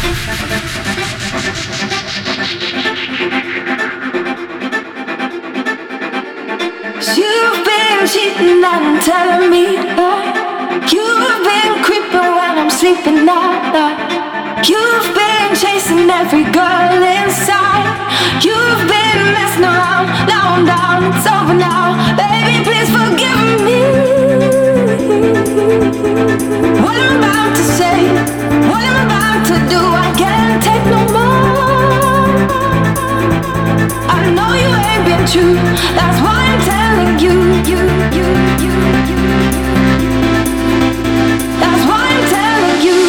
You've been cheating and telling me that you've been creeping when I'm sleeping at. You've been chasing every girl inside. You've been messing around. Now I'm down, it's over now. Baby, please forgive me. What I'm about to say, what I'm about to do, I can't take no more. I know you ain't been true. That's why I'm telling you. That's why I'm telling you.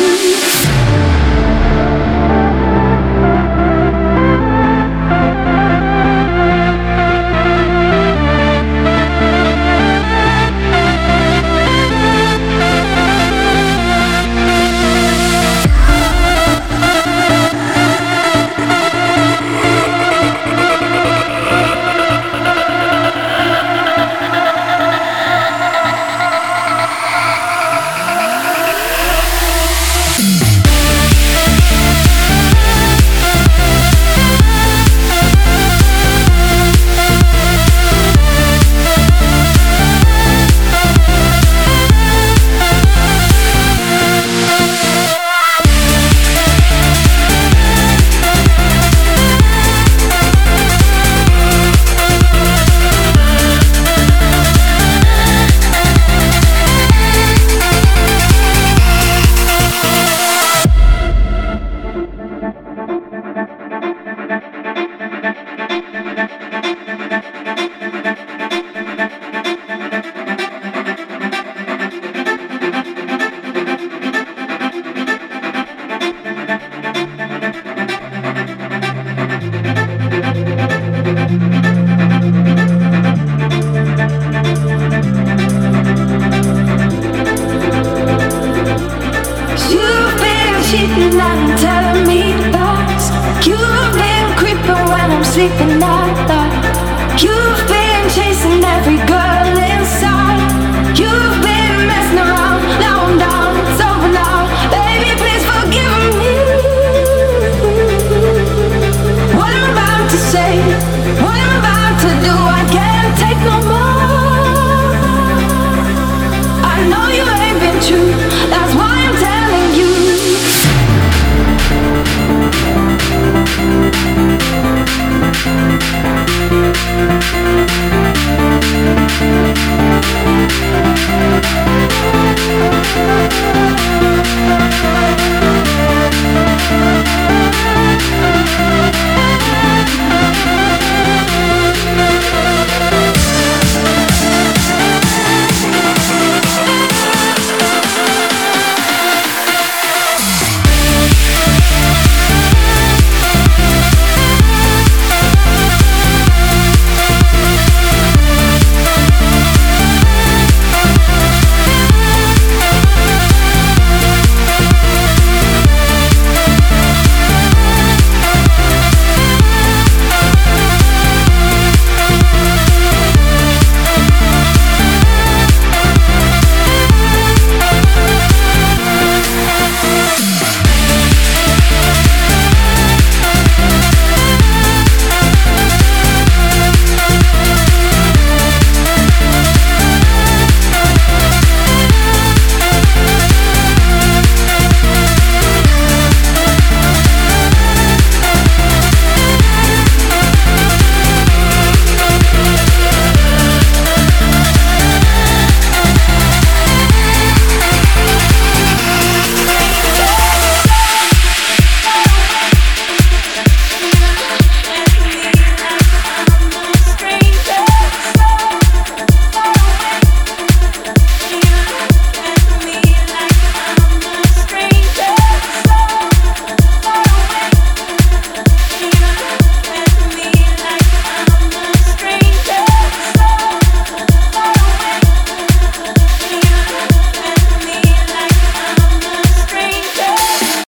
Cheating and telling me lies. You've been creeping when I'm sleeping at night. You've been chasing every girl